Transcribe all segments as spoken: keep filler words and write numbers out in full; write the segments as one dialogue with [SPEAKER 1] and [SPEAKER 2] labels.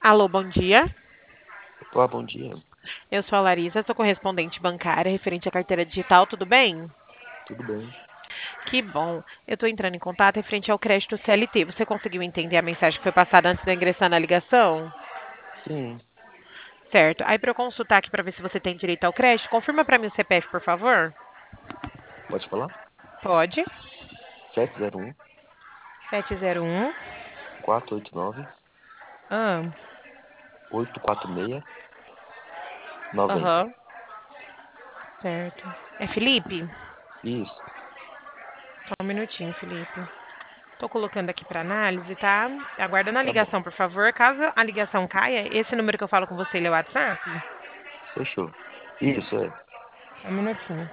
[SPEAKER 1] Alô, bom dia.
[SPEAKER 2] Olá, bom dia.
[SPEAKER 1] Eu sou a Larissa, sou correspondente bancária referente à carteira digital, tudo bem?
[SPEAKER 2] Tudo bem?
[SPEAKER 1] Que bom. Eu estou entrando em contato referente ao crédito C L T. Você conseguiu entender a mensagem que foi passada antes de eu ingressar na ligação?
[SPEAKER 2] Sim,
[SPEAKER 1] Certo. Aí, para eu consultar aqui para ver se você tem direito ao crédito, confirma para mim o C P F, por favor.
[SPEAKER 2] pode falar?
[SPEAKER 1] Pode.
[SPEAKER 2] Sete zero um,
[SPEAKER 1] Sete zero um.
[SPEAKER 2] quatro oito nove,
[SPEAKER 1] Ah,
[SPEAKER 2] oito quatro seis, noventa.
[SPEAKER 1] aham. Certo. É Felipe?
[SPEAKER 2] Isso,
[SPEAKER 1] Só um minutinho, Felipe. Estou colocando aqui para análise, tá? Aguardando a
[SPEAKER 2] tá bom.
[SPEAKER 1] ligação, por favor. Caso a ligação caia, esse número que eu falo com você, ele é o WhatsApp?
[SPEAKER 2] Fechou. Isso, é.
[SPEAKER 1] Um minutinho.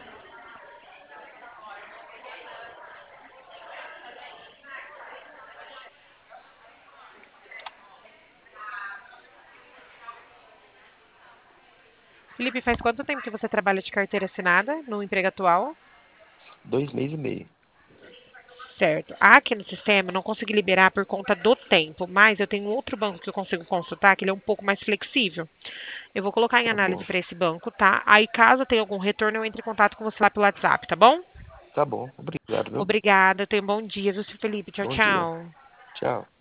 [SPEAKER 1] Felipe, faz quanto tempo que você trabalha de carteira assinada no emprego atual?
[SPEAKER 2] Dois meses e meio.
[SPEAKER 1] Certo. Aqui no sistema eu não consegui liberar por conta do tempo, mas eu tenho outro banco que eu consigo consultar, que ele é um pouco mais flexível. Eu vou colocar em
[SPEAKER 2] Tá
[SPEAKER 1] análise
[SPEAKER 2] bom.
[SPEAKER 1] para esse banco, tá? Aí, caso tenha algum retorno, eu entre em contato com você lá pelo WhatsApp, tá bom?
[SPEAKER 2] Tá bom. Obrigado, viu?
[SPEAKER 1] Obrigada, tenha um bom dia, viu, seu Felipe? Tchau,
[SPEAKER 2] Bom dia.
[SPEAKER 1] tchau.
[SPEAKER 2] Tchau.